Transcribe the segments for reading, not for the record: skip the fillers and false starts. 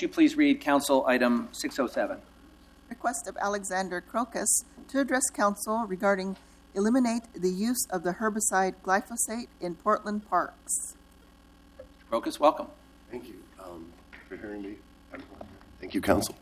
would you please read Council Item 607? Request of Alexander Crocus to address Council regarding eliminate the use of the herbicide glyphosate in Portland parks. Mr. Crocus, welcome. Thank you for hearing me. Thank you, Council.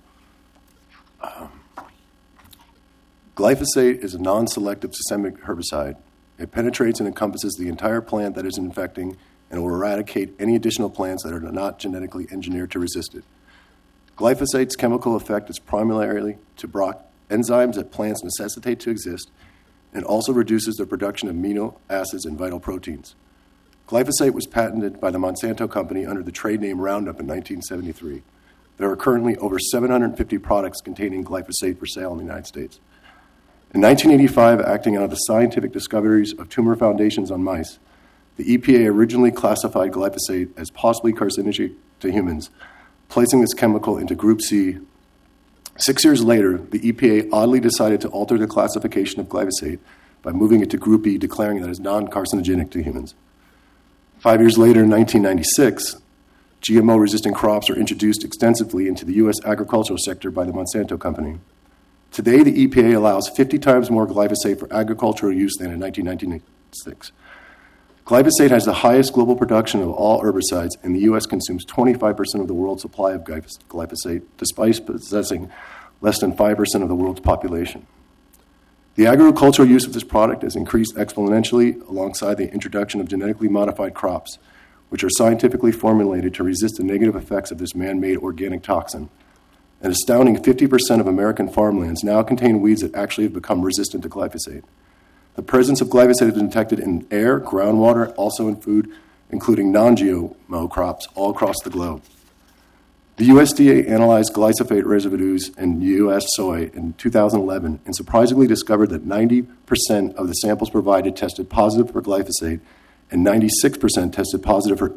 Glyphosate is a non-selective systemic herbicide. It penetrates and encompasses the entire plant that is infecting and will eradicate any additional plants that are not genetically engineered to resist it. Glyphosate's chemical effect is primarily to block enzymes that plants necessitate to exist, and also reduces the production of amino acids and vital proteins. Glyphosate was patented by the Monsanto Company under the trade name Roundup in 1973. There are currently over 750 products containing glyphosate for sale in the United States. In 1985, acting out of the scientific discoveries of tumor foundations on mice, the EPA originally classified glyphosate as possibly carcinogenic to humans, placing this chemical into Group C. 6 years later, the EPA oddly decided to alter the classification of glyphosate by moving it to Group E, declaring that it is non-carcinogenic to humans. 5 years later, in 1996, GMO-resistant crops were introduced extensively into the U.S. agricultural sector by the Monsanto Company. Today, the EPA allows 50 times more glyphosate for agricultural use than in 1996. Glyphosate has the highest global production of all herbicides, and the U.S. consumes 25% of the world's supply of glyphosate, despite possessing less than 5% of the world's population. The agricultural use of this product has increased exponentially alongside the introduction of genetically modified crops, which are scientifically formulated to resist the negative effects of this man-made organic toxin. An astounding 50% of American farmlands now contain weeds that actually have become resistant to glyphosate. The presence of glyphosate has been detected in air, groundwater, also in food, including non-GMO crops all across the globe. The USDA analyzed glyphosate residues in U.S. soy in 2011 and surprisingly discovered that 90% of the samples provided tested positive for glyphosate and 96% tested positive for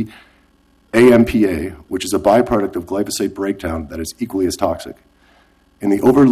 AMPA, which is a byproduct of glyphosate breakdown that is equally as toxic. In the over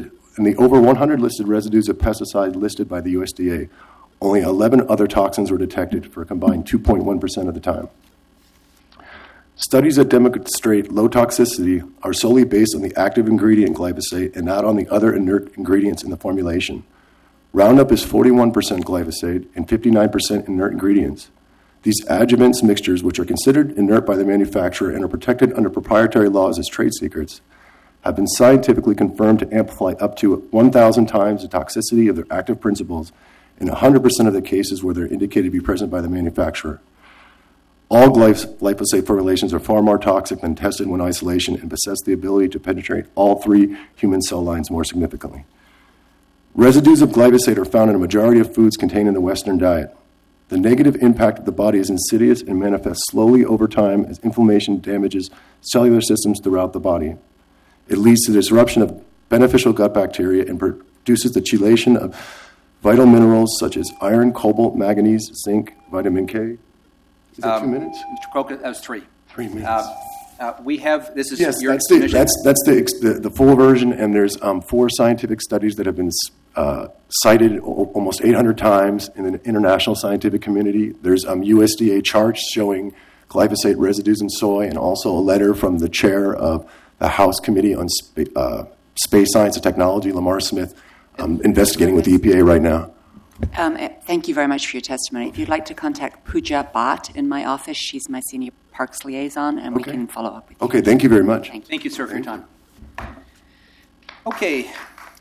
100 listed residues of pesticides listed by the USDA, only 11 other toxins were detected for a combined 2.1% of the time. Studies that demonstrate low toxicity are solely based on the active ingredient glyphosate and not on the other inert ingredients in the formulation. Roundup is 41% glyphosate and 59% inert ingredients. These adjuvants mixtures, which are considered inert by the manufacturer and are protected under proprietary laws as trade secrets, have been scientifically confirmed to amplify up to 1,000 times the toxicity of their active principles in 100% of the cases where they're indicated to be present by the manufacturer. All glyphosate formulations are far more toxic than tested when isolation and possess the ability to penetrate all three human cell lines more significantly. Residues of glyphosate are found in a majority of foods contained in the Western diet. The negative impact of the body is insidious and manifests slowly over time as inflammation damages cellular systems throughout the body. It leads to the disruption of beneficial gut bacteria and produces the chelation of vital minerals such as iron, cobalt, manganese, zinc, vitamin K. Is that 2 minutes? Mr. Crocus, that was 3. 3 minutes. We have, this is yes, your that's submission. That's the full version, and there's 4 scientific studies that have been cited almost 800 times in the international scientific community. There's USDA charts showing glyphosate residues in soy, and also a letter from the chair of the House Committee on Space Science and Technology, Lamar Smith, investigating with the EPA right now. Thank you very much for your testimony. If you'd like to contact Pooja Bhatt in my office, she's my senior parks liaison, and we can follow up with you. Okay, thank you very much. Thank you, sir, for your time. Okay.